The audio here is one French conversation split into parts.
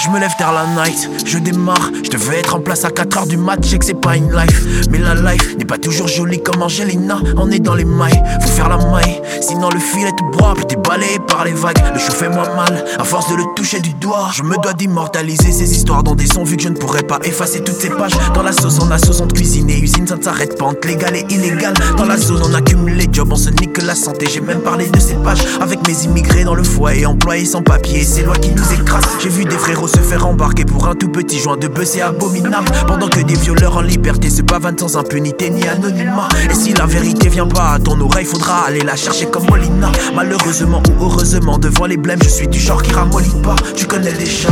Je me lève tard la night, je démarre. Je devais être en place à 4h du mat, je sais que c'est pas une life. Mais la life n'est pas toujours jolie comme Angelina. On est dans les mailles, faut faire la maille. Sinon le filet te broie, puis t'es balayé par les vagues. Le chou fait moins mal, à force de le toucher du doigt. Je me dois d'immortaliser ces histoires dans des sons, vu que je ne pourrais pas effacer toutes ces pages. Dans la sauce on a 60 cuisiniers, usine ça ne s'arrête pas entre légal et illégal. Dans la zone on accumule les jobs, on se nique la santé. J'ai même parlé de ces pages avec mes immigrés dans le foyer, employés sans papier. C'est lois qui nous écrasent. J'ai vu des frérots se faire embarquer pour un tout petit joint de bœuf, c'est abominable. Pendant que des violeurs en liberté se pavanent sans impunité ni anonymat. Et si la vérité vient pas à ton oreille, faudra aller la chercher comme Molina. Malheureusement ou heureusement, devant les blèmes, je suis du genre qui ramollit pas. Tu connais déjà.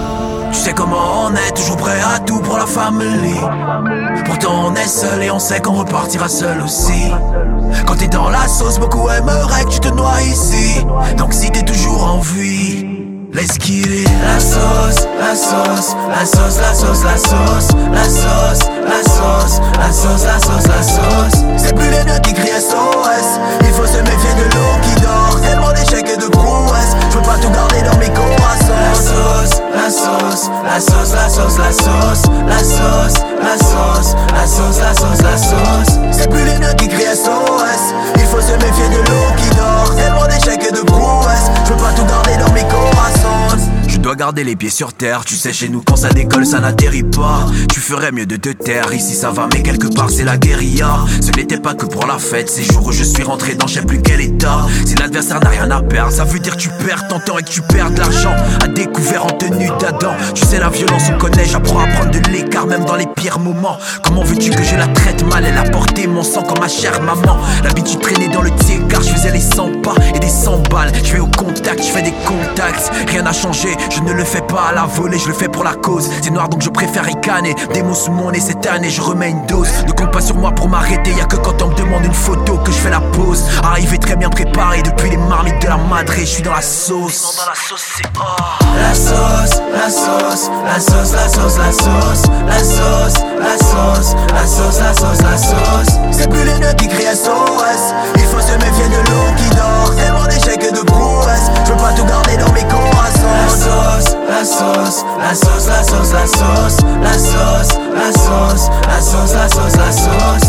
Tu sais comment on est, toujours prêt à tout pour la famille. Pourtant on est seul et on sait qu'on repartira seul aussi. Quand t'es dans la sauce, beaucoup aimeraient que tu te noies ici. Donc si t'es toujours en vie, let's get it. La sauce, la sauce, la sauce, la sauce, la sauce, la sauce, la sauce, la sauce, la sauce, la sauce. C'est plus les notes qui crient SOS. Il faut se méfier de l'eau qui dort. Tellement d'échecs et de prouesses, je peux pas tout garder dans mes corassons. La sauce, la sauce, la sauce, la sauce, la sauce, la sauce, la sauce, la sauce, la sauce, la sauce. C'est plus les notes qui crient SOS. Il faut se méfier de l'eau qui dort. Tellement d'échecs et de prouesses, je peux pas tout garder dans mes corassons. Je dois garder les pieds sur terre. Tu sais chez nous quand ça décolle ça n'atterrit pas. Tu ferais mieux de te taire. Ici ça va mais quelque part c'est la guérilla. Ce n'était pas que pour la fête. Ces jours où je suis rentré dans je sais plus quel état. Si l'adversaire n'a rien à perdre, ça veut dire que tu perds ton temps et que tu perds de l'argent. À découvert en tenue d'Adam. Tu sais la violence on connaît. J'apprends à prendre de l'écart même dans les pires moments. Comment veux-tu que je la traite mal? Elle a porté mon sang comme ma chère maman. L'habitude traînait dans le car je faisais les 100 pas et des 100 balles. Je vais au contact, je fais des contacts. Rien n'a changé, je ne le fais pas à la volée, je le fais pour la cause. C'est noir donc je préfère ricaner. Des mots sous mon nez cette année, je remets une dose. Ne compte pas sur moi pour m'arrêter, y'a que quand on me demande une photo que je fais la pause. Arrivé très bien préparé depuis les marmites de la madré, je suis dans la sauce. La sauce, la sauce, la sauce, la sauce, la sauce, la sauce, la sauce, la sauce, la sauce, la sauce. C'est plus les notes qui crient SOS. Il faut se méfier de l'eau qui dort. Tellement d'échecs et de prouesses, je peux pas tout garder dans mes corassons. La sauce, la sauce, la sauce, la sauce, la sauce, la sauce, la sauce, la sauce, la sauce, la sauce.